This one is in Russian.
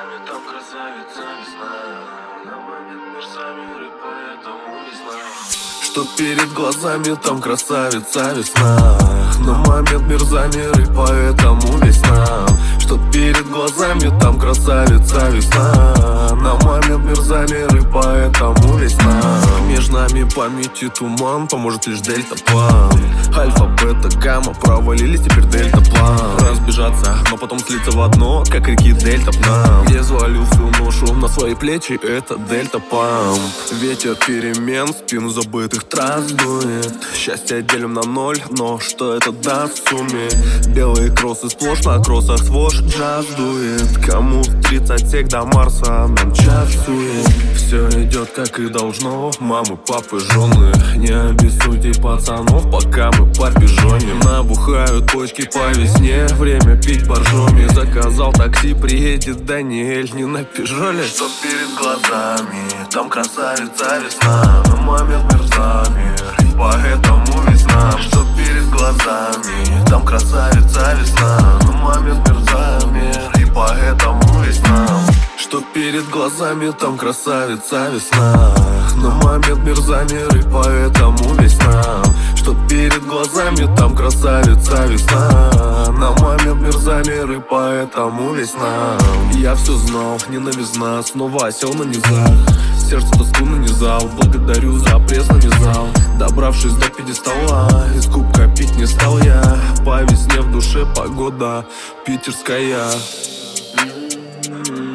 глазами, там красавица весна. На момент мерзами, поэтому весна. Что перед глазами, там красавица весна. На момент мерзамир, и поэтому весна. Что перед глазами, там красавица весна. На момент мерзамир, и поэтому весна. Между нами памяти туман, поможет лишь дельта-план. Альфа, бета, гамма, провалились, теперь дельта-план. Разбежаться, но потом слиться в одно, как реки дельта-план. Я взвалил всю ношу на свои плечи, это дельта-памп. Ветер перемен, спину забытых трасс дует. Счастье делим на ноль, но что это даст в сумме? Белые кроссы сплошь, на кроссах свож джаз дует. Кому в 30 сек до Марса, нам часует. Все идет как и должно, мамы, папы, жены. Не обессудьте пацанов, пока мы парпижоним. Набухают почки по весне, время пить боржоми. Заказал такси, приедет Даниэль, не на пижоле. Что перед глазами, там красавица весна. На момент мерзамир, и поэтому весна. Что перед глазами, там красавица весна. На момент мерзамир, и поэтому весна. Что перед глазами, там красавица весна. На момент мерзамир, и поэтому весна. Что перед глазами, там красавица весна. На момент мерзамир, и поэтому весна. Я все знал, не новизна, снова осел на низах. Сердце тоску нанизал, благодарю за пресс нанизал. Добравшись до пьедестала, из кубка пить не стал я. По весне в душе погода питерская.